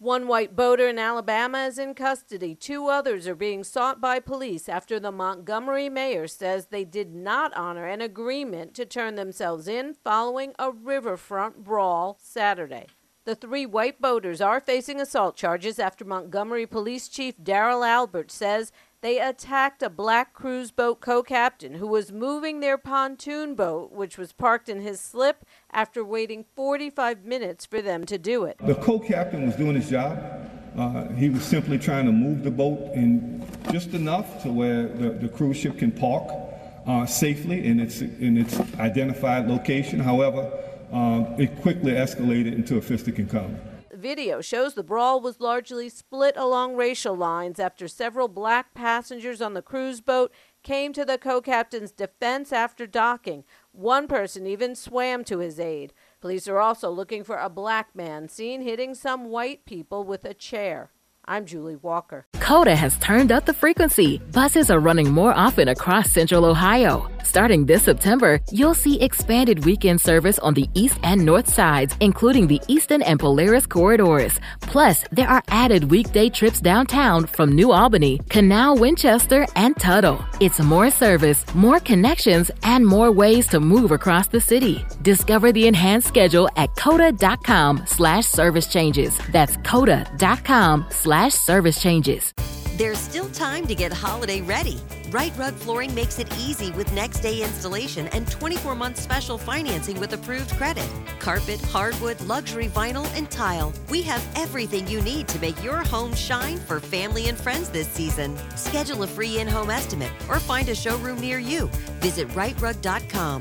One white boater in Alabama is in custody. 2 others are being sought by police after the Montgomery mayor says they did not honor an agreement to turn themselves in following a riverfront brawl Saturday. The 3 white boaters are facing assault charges after Montgomery Police Chief Daryl Albert says they attacked a black cruise boat co-captain who was moving their pontoon boat, which was parked in his slip, after waiting 45 minutes for them to do it. The co-captain was doing his job. He was simply trying to move the boat in just enough to where the cruise ship can park safely in its identified location. However, it quickly escalated into a fistic encounter. Video shows the brawl was largely split along racial lines after several black passengers on the cruise boat came to the co-captain's defense after docking. One person even swam to his aid. Police are also looking for a black man seen hitting some white people with a chair. I'm Julie Walker. Coda has turned up the frequency. Buses are running more often across Central Ohio. Starting this September, you'll see expanded weekend service on the east and north sides, including the Eastern and Polaris corridors. Plus, there are added weekday trips downtown from New Albany, Canal, Winchester, and Tuttle. It's more service, more connections, and more ways to move across the city. Discover the enhanced schedule at coda.com/service changes. That's coda.com/service changes. There's still time to get holiday ready. Right Rug Flooring makes it easy with next-day installation and 24-month special financing with approved credit. Carpet, hardwood, luxury vinyl, and tile. We have everything you need to make your home shine for family and friends this season. Schedule a free in-home estimate or find a showroom near you. Visit rightrug.com,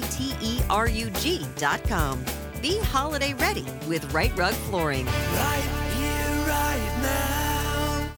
RITERUG.com. Be holiday ready with Right Rug Flooring. Right